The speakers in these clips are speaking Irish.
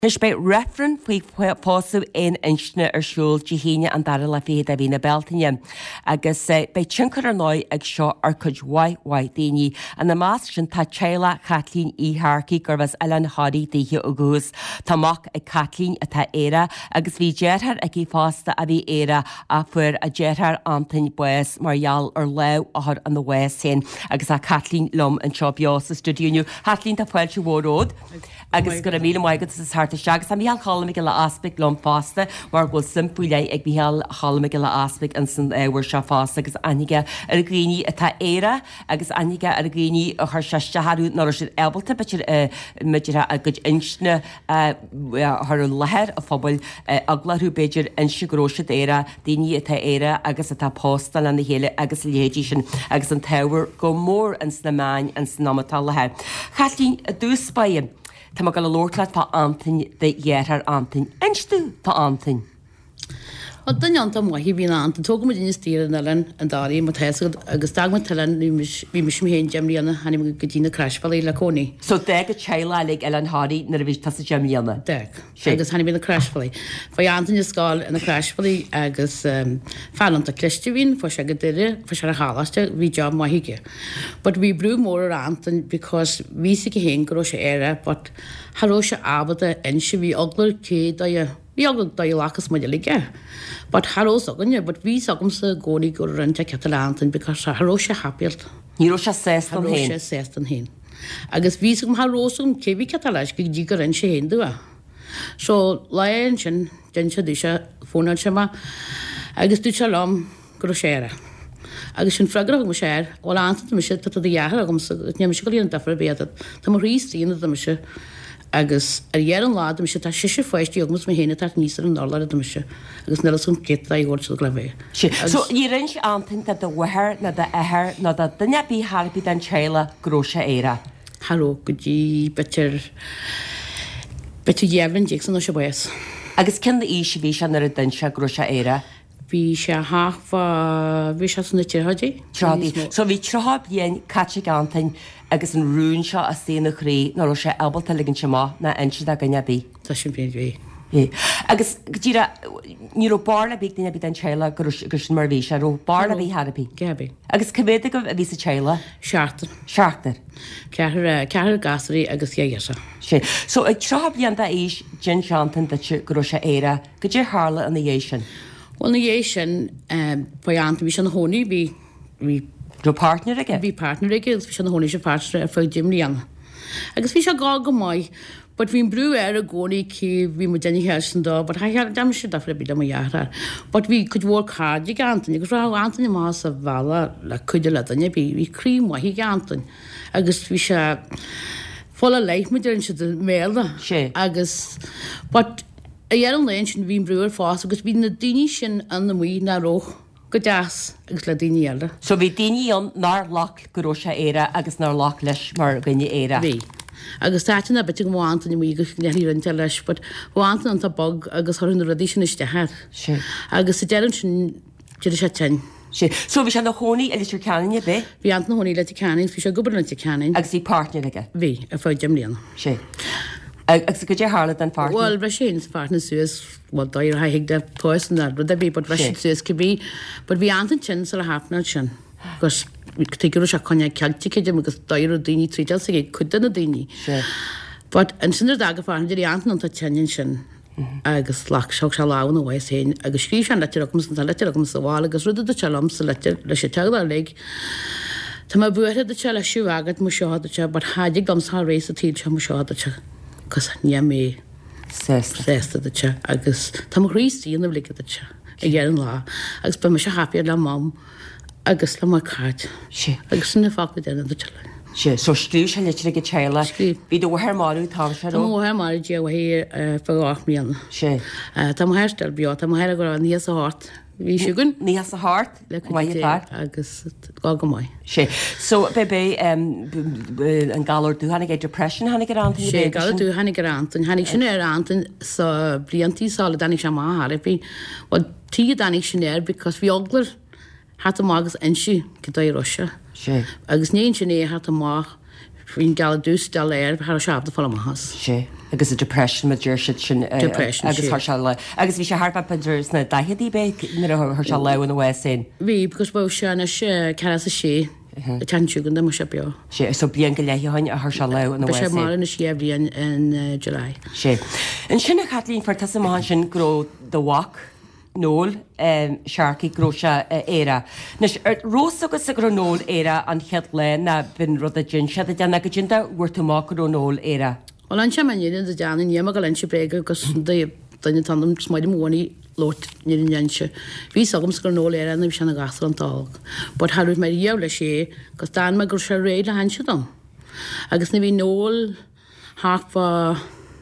Nis be referen faoi fósú in insne siúl dihíine an dar le fi a bhína beltaine. Agus bei tinkar ar nói ag seo ar chud waith daoine an na más sin tá Sheila Kathleen Harkey gurbhas Ellen Hardy daoithe agus táach ag Kathleen atá éire agus bhí déirthar ag í fásta a bhí éire a fuair a déirthar antain bues marall ar le áthir an na West sin agus a Kathleen lom an seo beos sa studioúniu. Kathleen tá foiil se bhród agus gur a mí maigad sa harta seagus a míal chalamig le aspig lom fásta mar bhfuil simpúile ag bíal chalamig le aspig an san éhar se fásta agus aige ar a gríní atá éire agus aige ar a gríní a chu seisteharú nar sin ebalta meidir a go insne th leheir a fphobal aglaú beidir insigróise éire daoine atá éire agus atá póstal an na héile agus lédí sin agus an tahar go mór an snamáin an snamatá leheir. Kathleen a dús spaim. Tá go le lóirlaat fá antain de dhéar antain. Einstú fá antain. Well, dan antam hí bhína antain tóga mu dine stíir an Ellen an darí má theasad agus dag man talan bhí mis héin Gemlíanana hanim go dtína crashfallí le cónaí. So deg a Sheila le Ellen Hardy nar a bhís tas a Gemlíanana. Deg. Agus hanim bhína crashfallí. Fá antain is sáil in na crashfallí agus fallanta cliste bhín fá se go duire fá se a hálaste bhí job má hiige. But bhí brú mór ar antain because bhí sig hén goró se éire, but haró se abada inse bhí oglar cé Bhí agad da lachas muide lige. But haró aganne, but bhí agam sa gcónaí gur rannte Catalantain because haró se hapialt. Níró se séstan Haró se séstan hén. Agus bhí agam harósum cébhí Catalais go dí go ran sé hén dua. So laon sin den se dí se fónal se ma agus dú se lom gur séire. Agus sin fregrach mo séir ó antant me se dat a dhear agam sa neam se go líon dafar béad. Tá mar rístíine me se agus dhéan lád me se tá siise foiistí agus me héna tar níos an dollar me se agus nela sún geta í gáil le bhéh. So í rins antain de bhhair na de éair na dunne bí Harpi den Sheila gróise éire. Haró go dtí betir dhéann Jackson se bes. Agus cin í se bhí se nar a dense gróise éire. Bhí se háfa bhí se sanna títhidí? Trádaí. So bhí troth bhíon caite antain agus an rún seo a séna chrí nar sé ebalta ligann se má na inse a ganne bí. Tá sin bhé bhé. Agus tíra ní barla bí daine bí an Sheila gus mar bhí se ro barla bhí Harpi. Gebí. Agus cebéide go a bhí sa Sheila? Seaachtar. Seaachtar. Ceathar gasaí agus chéasa. sé. So ag troth blianta éis gin seantain de go se éire go dtí hála an na dhé sin. Well na dhé sin poianta bhí se na hónaí bhí Ro partner aige? Bhí partner aige, bhí se na hónaí se partner ar fáil Gemlíanana. Agus bhí se gá go maiid, but bhín brú ar a gcónaí cí bhí mu déine hesan dá, but hahear dam se dafra bí am dhearar. But bhí could work hard i gantain, agus rá antain más a bhela le chuide le daine bhí crím waithí gantain. Agus bhí se fola leith mu deann se de méla. Sé. Agus, but a dhéan lein sin bhín brúar fás, agus bhí na daoine sin an na mí na roch. Go deas agus le daoine eile. So bhí daoine an nar lach go se éire agus nar lach leis mar gine éire. Bhí. Agus táitina bit go bháanta mí go leí an te leis, but bháanta an tá bog agus thuann radí sin is dehead. Sé. Agus sa dean sin tíidir se tein. Sé. So bhí se na hónaí eile ceanine bheith? Bhí an na hónaí le canin, bhí se gobar le canin. Agus bhí partner aige? Bhí a fáid Gemlíanana. Sé. Agus go dtí hála den partner? Well, bhí sé partner suas, well, dair haigh de toisan ar, but bhí bud bhí suas go bhí, but bhí antain sin sa le hapna sin. Gus tegur se conne ceiltiide agus dair daoine trítal sa chudan na daoine. But an sinar dag fáin idir antain an tá tein sin agus lach seach se lán a bhhaid héin, agus scrí an letir agus an letir agus bháil agus rud a telam sa letir le sé teagla le. Tá má buire de se le siú agad mu seáte, but háidig dom sa rééis a tíid se mu seáte. Cos ní mé sésta de te agus tá ríí an bhlicad de te i dhéan lá agus be me se happiar le mám agus le mar cáid agus sinna fá déanana de teile. Sé, so scríú se leite go Sheila. Bhí do bhhair marú tá se Tá mhair mar dé hí fáach míanana. Sé. Tá herstel beá, tá heir go níos a hart. Bhí siúgann? Níos a hart le agus gá go maiid. Sé. So be an galar dú hanig depression hanig antain? Sé galar dú hanig antain. Hanig sin antain sa bliantí sála danig sem máthar bhí tí danig sin because bhí oglar hat am agus insi go dá Russia. Sé. Agus néon sin hat amach hín gal dús de léir har seab de fallachas. sé agus a depression me dúir sin Depression, agus sí. thar se le agus bhí sé Harpa Pinders na daithedí be nar se le an bhhe sin. Bhí because bh sena sé ce a sé teúgan de mar se beo. sé so blion go leithain a th se le an Ba sé bhhe mar na siabhríon in July. sé. An sinna chatlín for tas amán sin gro do wach nóil seaarcaí gróise éire. Nes rós agus a gur nóil éire an chead le na bin rud a gin se a deanna go ginnta bhuiirtamá gur nóil éire. Well an se man in de dean níama go lese brege gus daine tandam smaid móí lot ní jense. Ví agam gur nó an bhí sena gasar an tág. Bud harú mé dhéh le sé, gus dá me gur se réad a hanse dom. Agus na bhí nóil háfa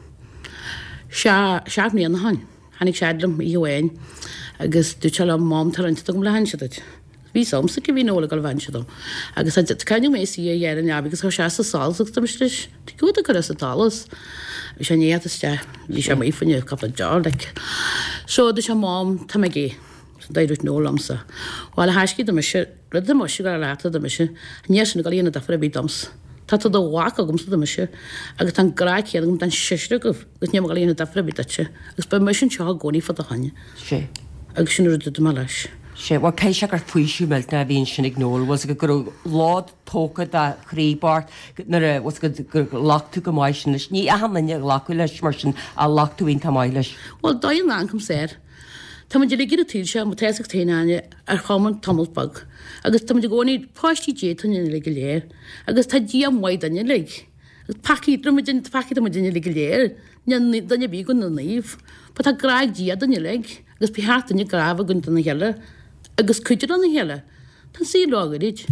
seaapní an hain. Hannig sedlam í bhhain agus dú se mám talint gom le hanseid. Ví samsa go bhí nóla go bhainsedom. Agus caiinú mé sí dhéar an agus chu se sa sáach tam leis go a chu a talas. Bhí sé néiste hí sé mí fanne cap dearla. Seo de se mám tá gé daidirút nólamsa. Bháil heiscí do se ru mar se go láta do se níosna go líonna defar a bí doms. Tá do bhha a gomsa do se agus an gráicéad gom den siiste goh gus neam go líonna defar a bíte, agus be me sin seo gcóí fa a haine. sé. Agus sin ruúta do leis. sé bhil cé se gur faoisiú meilt na bhíon sin ignóil, was go gur lád tóca a chríbart was gur lachtú go maiid sin leis ní a hanne lacu leis mar sin a lachtúín tá maiid leis. Well daon ancam sér. Tá de gin tí se mo teach téine ar chaman tamilbag. Agus tá gcóí páistí détain le go léir, agus tá dí mhaid danne le. Paí paci duine le go léir, danne bí gon na naomh, pa tá graig dí danne le, agus be hátainine grabh gun na heile, agus cuiidir an na heile. Tá sí lágarid.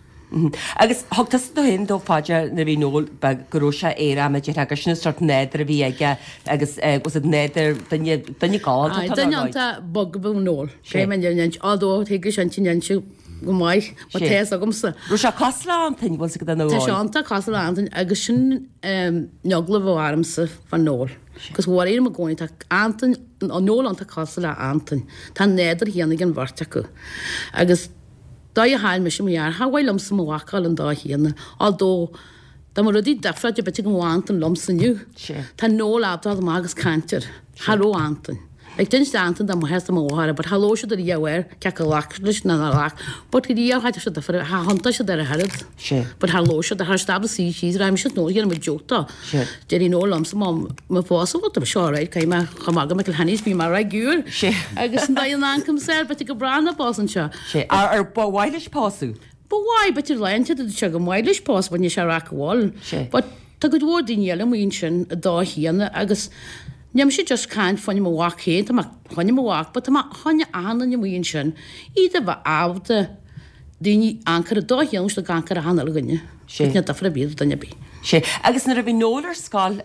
Agus thugtas do hin dó fáide na bhí nóil goróise éire me de agus sinna start néidir a bhí aige agus néidir danne gáil. Daine ananta bog bh nóil. sé me ádó tuige an tinse go maiid té a gomsa. Ru se casla antain bhil go nó. Tá seánta cas antain agus sin neagla bhharmsa fan nóil. Cos bhir éar a gcóí tá antain an nóil ananta casa le antain. Tá néidir híanana an bharte acu. Agus da a hain me sem jaar, ha bhfuil lomsa mhaáil an dá híanana, aldó Tá mar rudí defraid be go bháint an lomsanniu. Tá nóla abtá agus cantir, Haró antain. Ag dyn antain am hesta mhara, but haló se ar dhéhhair ce go lachlis na lach, but go díorhaid se ha hananta se ar a herad. But haló se har stabla sí síos raim se nó ar me jota. Déirí nó lomsa má fása bh seáid cai me chamaga me haníos bí mar raigúr. Agus da an ancam sé, bet go brana pásan se. Ar bhhailes pású. Bhhaid bet leinte se go mailes pás ban se raháil. But tá go dhór daile mon sin a dá híanana agus Neam sé just caint fanne mhaach hé chunne mhaach, but chunne anna mon sin iad a bh ábta daoine ancar a dóhéann le gancar a hanna gunne. Sé a fra bíad danne bí. sé. Agus na a bhí nólar sáil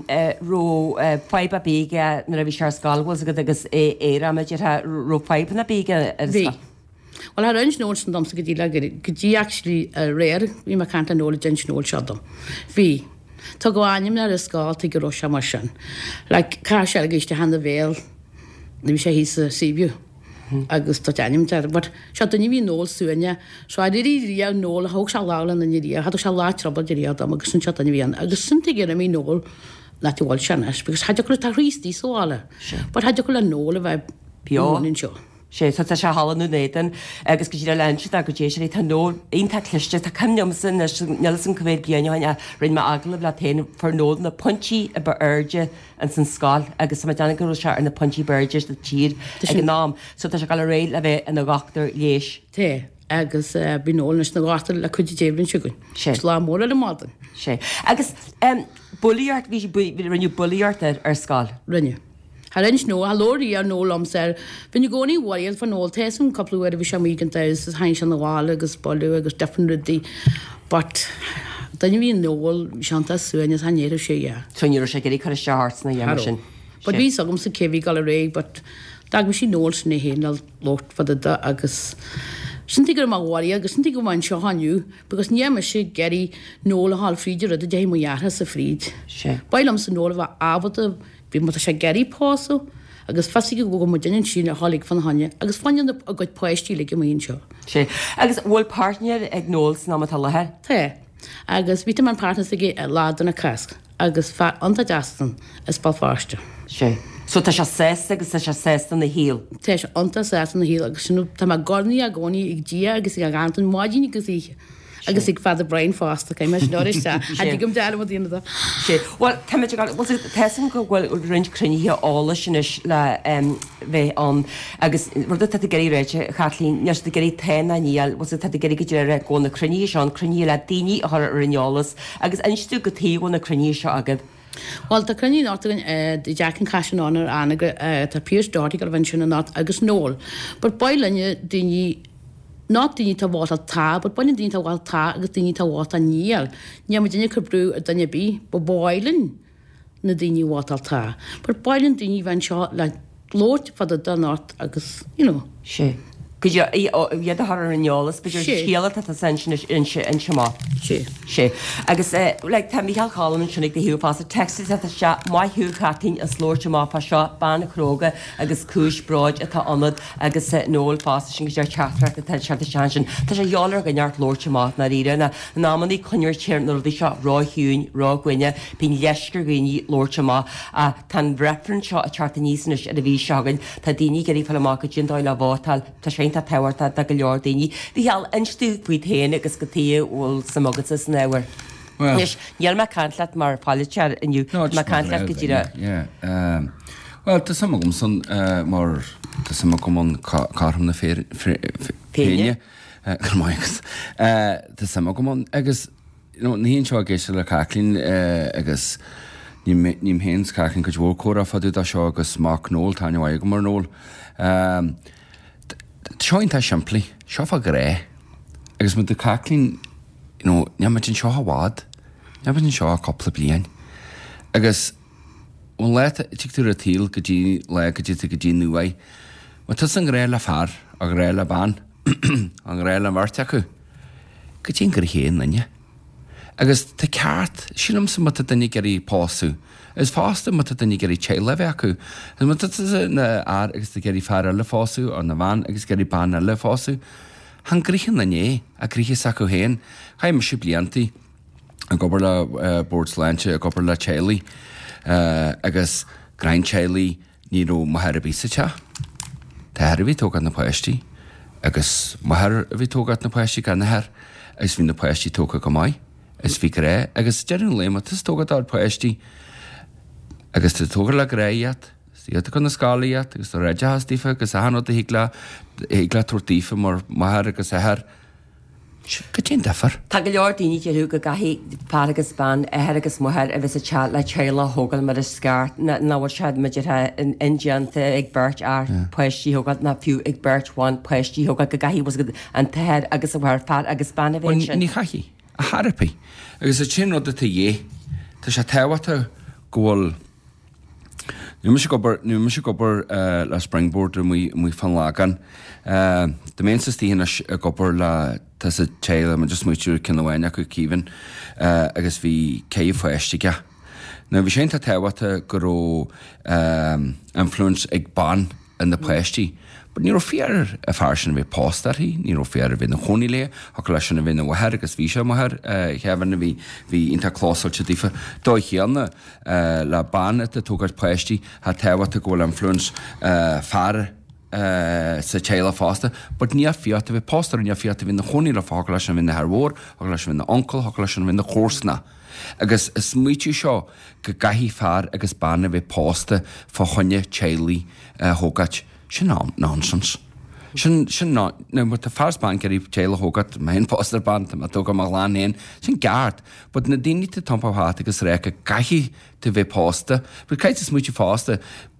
ró feibe béige na a bhí se sáilhil go agus éra me ró feibe na béige bhí. Well har rins nóir san domsa go dtí le go dtí actually réir bhí mar canta nóla den nóil sedom. Bhí. Tá go aim ar a sáil go ro se mar sin. Le cá se agéiste hena bhéal na bhí sé hí a síbiú agus tá aim but se duine bhí nóil suúine, so rí nóla thug se lála na rí, had se látrabal de réad am agus sun se bhíon, agus sunta ggé mí nóil na bháil senas, because haidir chu tá ríí sála, but haidir go le nóla bheith peáin seo. sé tá se hallanú néan agus go dtíar leintse a go dééis tá nó onanta cliste tá cumneomsan nesan gohfuil bíanaáin a rinn me aglah le taine for nód na pontí a ba airde an san sáil agus sama deanna go se ar na pontí beirdes de tír ag nám, so tá se gal réil a bheith in gachtar léis. Té agus binólas na gátar le chuide déblinn siún. sé lá móra le mádan. sé. Agus bulíart bhí rinneú bulíart ar sáil. Rinne. Har rins nó a lóí ar nólam sé, Bn gcóí bhil fan nóil team coplú ar bhí sem mígan is hain an bhála agus bolú agus definitely, but daine bhíon nóil seanta suúine hanéidir sé. Tuníir sé gurí chu seart na dhéar sin. But bhí agam sa céhí gal ré, but dag me sí nóil na héanal locht fad agus Sinti gur máhhaí agus sinti go bhain seo haniu, because níime sé geirí nóla hall fríidir a dé muheartha sa fríd. Bailam sa nóla bh ábata bhí mu sé geirí páú agus fasí go mu daine sin a hálaigh fan hanne, agus fanin a goid poisttí le go mon seo. sé. Agus bhfuil partneir ag nóls ná tá lethe? Tá. agus ví man partner ige ládan a casc agus anta deastan is balfáiste. sé. So tá se 6 agus tá se 6 na híl. Teis anta sé na hí agus sinú tá gorníí a gcóí ag dí agus ag antan máidíní go ihe. agus ag fad a brain fásta cé meis nóiriste a gom de díanana. sé. Well teid team go bhfuil rint cruníthe ála sinis le bheith an agus rud a geí réite chalín neas de geí tena níal was geí go dé gona cruní seán cruní le daoine a rineolalas agus einstú go tíí na cruní seo agad. Well tá cruní nágan de Jackan caiisiánar anaga tá píos dáí go bhain sinna ná agus nóil, bar bailenne daoine ná daoine tá bháil tá, bud bain daoine tá bháil tá agus daoine tá bháil a níal. Ní mu daine chubrú a danne bí ba báilen na daoine bháil tá. Bar bailinn daoine bhain seo le lót fad a donát agus sé. Iad a rineolalas beidir chéala a san in semá. sé. Agus le tá Michael Collman sinnig de hiúpá a Texas se maithú chatín a slóirte mápa seo banna chróga agus cis braid atá anad agus nóil fá sin go teachtra a sin. Tá sé jólar go neart lóirte má na ríre na námaní chuir tíirnar dí seo ráthún rághuiine bín leisgur ghoí lóirte má a tan brepan seo a charta níos a bhí segan tá daoine geí fel má go djindáil le bhátal tá sé tá tehairta a go leor daoine. Bhí heall instú faoi téine agus go taí bhfuil samogad is néhar. Níl me cantlaat mar fáiletear inniu me cantlaat go dtíra. Well, tá sama gom san mar tá sama gom carm na féine maigus. Tá sama gom agus níon seo géisi le caclín agus ním héns caclín go bhór córa fadú a seo agus mac nóil táine bhaige mar nóil. Seoinn tá siimplí, seo fá go ré, agus mu de caclín neamid sin seo bhád, neamid sin seo a coppla blian. Agus bhfuil le tiú a tíl go dtí le go dtí go dtí nuai, má tu an ré le fear a ré le ban an ré le mharte acu, go dtí gur chéan nanne. Agus tá ceart sinam sa mata daine geí páú, is fásta mata daine geí té le bheith acu, is mata na air agus geí fear le fáú an na bhain agus geí ban le fáú, han grichan na né a gríthe acu héin, chaim me si blianttí a gobar le Bordslandse a gobar le Chéalaí agus Grain Chéalaí níró maithir a bísate. Tá a bhí tógad na poisttí agus maithir a bhí tógad na poisttí gan nathir agus bhí na poisttí tóca go maiid. Is bhí ré agus dean léma tus tógad á poisttí agus tá tógar le réiad, síad chun na scálaíad agus tá réide hastífa agus a hanó a hígla tortífa mar maithir agus athir. Go dtí defar? Tá go leor daoine deú go gaithí pálagus ban agus muthir a bheits a teat le teile thógal mar a sceart náhar sead meidir in Indianta ag beirt ar poisttí thógad na fiú ag beirtháin poisttí thógad go gaithí was an tehead agus a bhhar fad agus ban a bhéin sin. Ní chaithí a Harpaí agus a sin rud a dhé tá sé tehata ghfuil nu se gobar le springboard mu fan lágan. De mé sa tíhanna a gobar le tá a téile me just muú cin bhhaine acu cíhann agus bhí céh foiistige. Na bhí sé tá tehata go influence ag ban in na poisttí. But ní fear a farsin bhí pástarí, ní fear a bhí na choní le, a go lei sinna bhí na bhathir agus bhí se maithir chehanna bhí inta chlásailte dífa dóichéanna le ban a tógad poisttí a tehata ghfuil influence fear sa téile fásta, but ní fiat a bhí pástar ní fiat a bhí na choní le fá lei sin bhí na Harmór, a lei sin bhí na oncle, a lei sin bhí na chósna. Agus is muitiú seo go gaithí fear agus ban a bhí pásta fá chunne téalaí thógad. Sin nonsense. Sin ná mu a farsban geí téile thógad me hen pósterband a tóga má láhéin sin gart, bud na daine tampá agus ré a gaithí de bheith pásta, bu caiit is muitiú fásta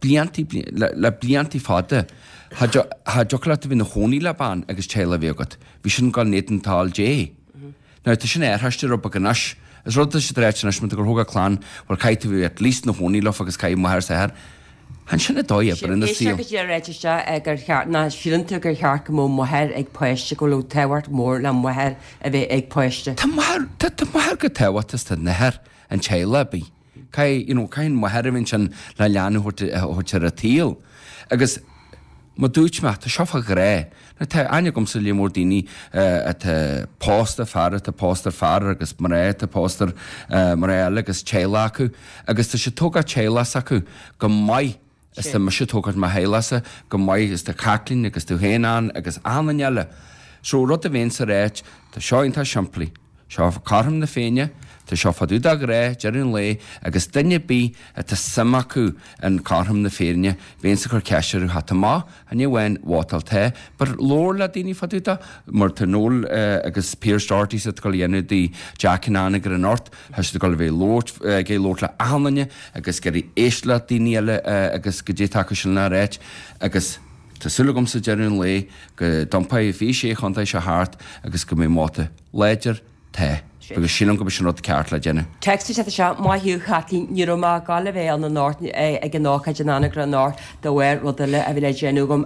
le bliantí fada ha jola a bhí na choní le ban agus téile bhégad. Bhí sin gáil nétantáil dé. Ná tá sin airtheiste rob a ganas, is rud sé réitnas mu gur thóga chlán bhar caiite bhí at líst na choní le agus caiim maithir sa air. Han sinna dói aber in na síl. Réiteiste gur na sílanú gur chear go mó mothir ag poiste go le tehart mór le mothir a bheith ag poiste. Tá maithir go tehhatas na heir an téile bí. Cain mothir a bhín sin le leanú chuirte a tíal. Agus má dúit me tá seofa gré. Na tá aine gom sa lémór daoine pósta fear a póstar fear agus mar a póstar mar eile agus téile acu, agus tá sé tógad téile acu go maiid is tá mar sé tógad mar héilasa go maiid is tá caclín agus tú héanaán agus annaile. Só rud a bhéon sa réit tá seointá siimplí, seo carm na féine, tá seo faú a ré dearún lé agus duine bí a tá samaú an carm na féine bhéon sa chu ceisiú hat má a bhhain bhátal te, bar lór le daoine faúta mar tá nóil agus peerstartí sa go dhéanú dí Jackanna gur an ort, heis go bhéh gé lót le ahanne agus gur éisle daoine agus go dé take sin na réit agus Tásúlagum sa dearún lé go dompaid bhí sé chunta se háart agus go mé máta léidir te. Agus sílam go sin rud ceart le dénne. Textú se se maithú chatí ní má gála bheith an náir ag an nácha anna gur an náir do bhhair rudaile a bhí le déanúgum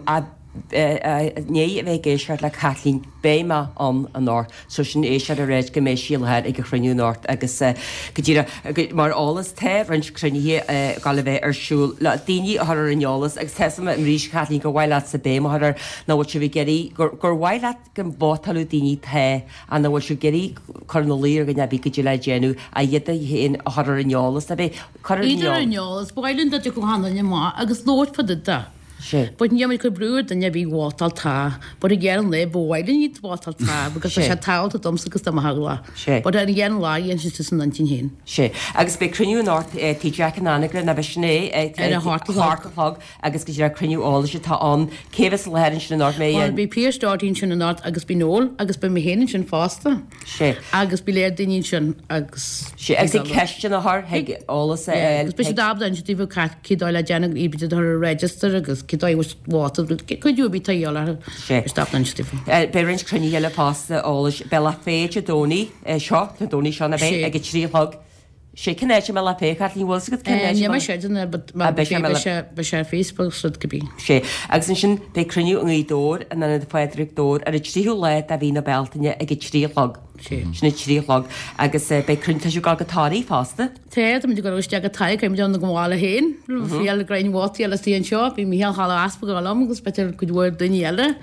ní a bheith géisiart le Calín béime an náir, so sin éisiad a réid go mééis síalhead ag go chruinú náirt agus go dtíra mar álas te rint crunihí gal bheith arsúil le daoine a ar anolalas agus teama an ríis Calín go bhhaile sa béime ar nóhail se bhí geirí gur bhhaile go bátalú daoine the a nóhail se geirí chunolíir go nebí go dtí le déanú a dhéad héon ar anolalas a bheith anolalas bhhailinn dat go hána má agus lót fada. But níamid go brúir den bhí bhátal tá, bud i ggéan le bhhailinn ní bhátal tá, agus sé táilta domsa agus am hagla. Bud ar ggéan lá dhéon si san 19 sé. Agus be cruniú náirt tí Jackanna na bheith sné ar hátlog agus go dtíar cruniú ála sé tá an céhs lehéann sin náirt mé. Bhí peerstartín sin náirt agus bí nóil agus be méhéann sin fásta. sé. Agus bí léir daoín sin agus. sé agus ceiste ath heag álas agus be sé dábda tí bh cidáil le déanana íbide ar register agus Kidai was water, could you be tail? Stop and stiffen. Berins craniella pasta, all Bella Fage, Doni, shop, the Doni Shana Bay, I get 3 hug. She can edge la pay, Kathleen was good. Never shed in there, but my Facebook should be. She, Axin, they cranu on the door and then the Frederick door, and it's 3 light, Davina Beltania, I get 3 hug. Sna 3 log agus be crunta go gatáí fásta. Téad am go ste atáid céim an go bhála héin, fial grain bhí eile tíon seo, í mí chala aspa go lam agus betar go bhfuir duine eile.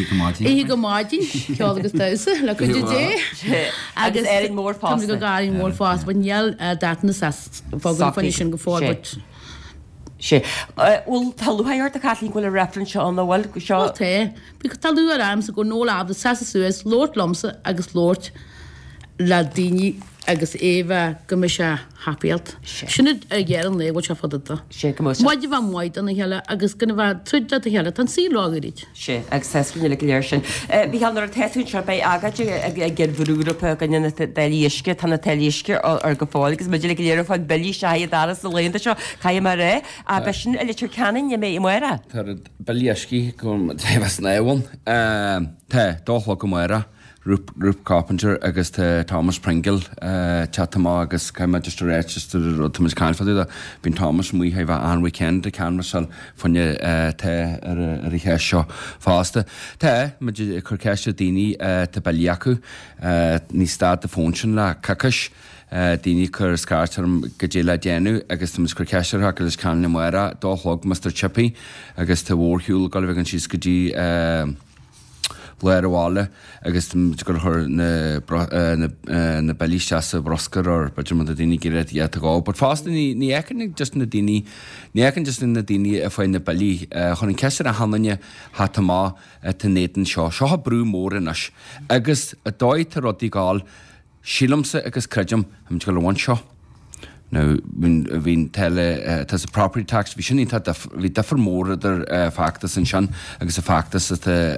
Í go máidin ce agus tusa le chu dé agus éing mór fásta go gáí mór fás, bainal dana fágan sin go fábut. sé. Bhfuil talúhaart a Calín gohfuil a reference an bhfuil go seo té, Bí talú am sa go nóla a sa suas Lord lomsa agus Lord le daoine agus éh go me se hapialt. Sinna ggéan le bh se fadata. sé go Maidide bh maiid anna heile agus gona bh tuide a heile tan sí lágaríd. sé agus tecinine le léir sin. Bhí an ar teún se be agaide ag bhrúrapa gan déíisce tanna teíisce ar go fáil, agus muidir le léir fáid belí se daras a léonnta seo cai mar ré a be sin eilitir canan mé i muire. Tá bailíiscí go tahas néhain Tá dóla go muire. Rúp Carpenter agus Thomas Pringle chatamá agus caiime just réisteú tumas caiinfaú bín Thomas mí heh an weekend a canvasal funne te ar i chéis seo fásta. Tá muidir chuceiste daoine tá bailíacu ní stad a fónsin le cacas daoine chur scartarm go dé le déanú agus tumas chu ceisiir agus can na muire dólog Mr. Chippy agus tá bhórthúil go bh an síos go dtí léir bháile agus gur chur na bailísteasa broscar ar beidir man a daoine géad iad a gá. But fásta ní ecan just na daoine ní ecan just na daoine a fáin na bailí chun ceir a hanaine hat má tá néan seo. Seo brú mór inas agus a dóid a rodí gáil sílamsa agus creidim am go bhain seo. No, bhín teile tas a property tax, bhí sin bhí defar mór idir factas an sean agus a factas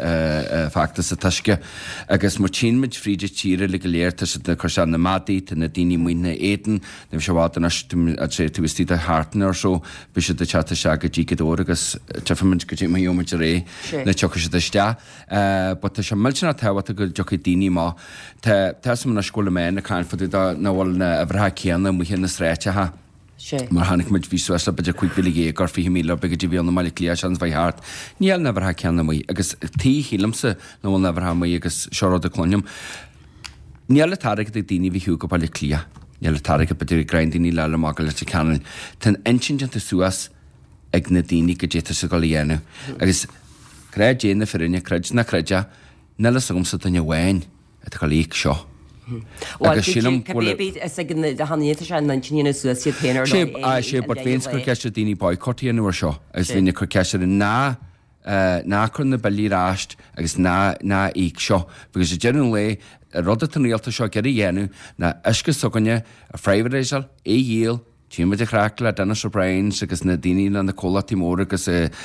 a tuisce agus mar tíimiid fríide tíre le go léir na chusean na madaí na daoine muoine éan, na bhí se bháin sé túistí a hátain ar só bhí se de chatta se go dtí go agus tefaid go dtí maiomid ré na tucha se deiste, ba tá se millna tehata go deocha daoine má. Tá na scóla mé na cáin fadú na bhil na a bhrtha ceanna mu na sréit mar hannig muid vísú a beidir chuig viligé gar fi míle be dí bhíanna mai lí ans bhaid hart. Níl never ha ceanna mí agus tí hílamsa nó bhfuil never ha mí agus serád a clonium. Níl le táige ag daoine bhí hiú go bailile clia. Níl le táige beidir grindíní le má go le cean. Tá intin a suasas ag na daoine go déta sa go dhéanú. agus Creid éana firinne creid na creide nela sagm sa dunne bhhain a go líic seo. Agus sílam haníta se natíine suasí péar sé bud féins chu ceiste daoine boicottíanúair seo, agus bhíine chu ceiste ná chun na bailíráist agus ná íic seo, agus déan le rud taníalta seo geirí dhéanú na isce soganne a freiharéisal é dhéal tíime de chrála denna Brains agus na daine na cólatí mór agus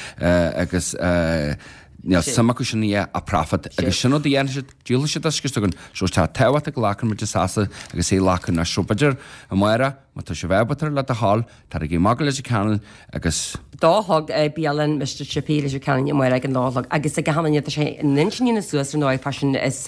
samach sin a profit agus sin dhéana dúla sé ascustogann so tá teha a lácan mu sasa agus é lácan na siúpaidir a mura má tá se bhebatar le a hall tar a gé mag leis canan agus dáthg bealan Mr. Chippy leis canan mu an lálag agus a gahanana sé ninsin na suasar nó fashion is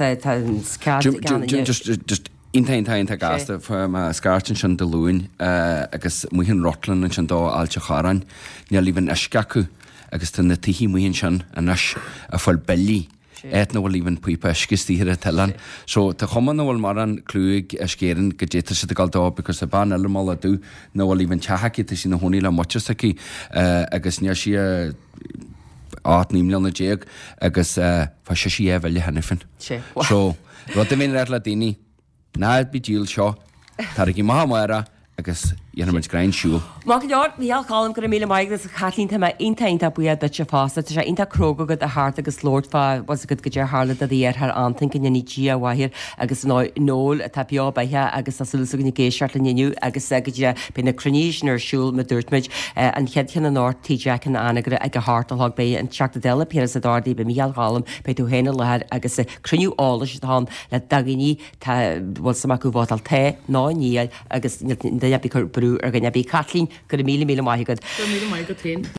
just intain gasta scartin sin de lúin agus muhinn Rotlan an sin dá ailte charan ne líhann iscacu agus tá na tihí muhinn sin anas a fáil bellí éit nó bhfuil líhann puipa iscistíhir a talan. So tá chuman bhfuil mar an clúig a scéan go déta si gáil dá, because a ban eile mála dú nó bhfuil líhann tehaí sin na húí le motesaí agus ne si nímleanna déag agus fa sé sí bhile henifin. So rud a bhíon le daoine náid bí díal seo tar í mámara agus dhéanamid grain siúil. Má leor bhíáilm go mí maigus a chalínta intainta buad be se fásta sé inta crógad a háart agus Lordfa was go go dé hála a dhéar th antain go nní bhhair agus nóil a tapio baithe agus asúla gan géisiart le nniu agus go bena croníisinar siúil me dúirtmuid an cheadchan an átíideach an anagre ag go háartalthg bé an teachta déla pe a dádaí be míalhálam be tú héna leir agus cruniú ála tá le daganí bhil samach go bhátal té ná níl agus brú ar gan bí Catlín go mí maigad.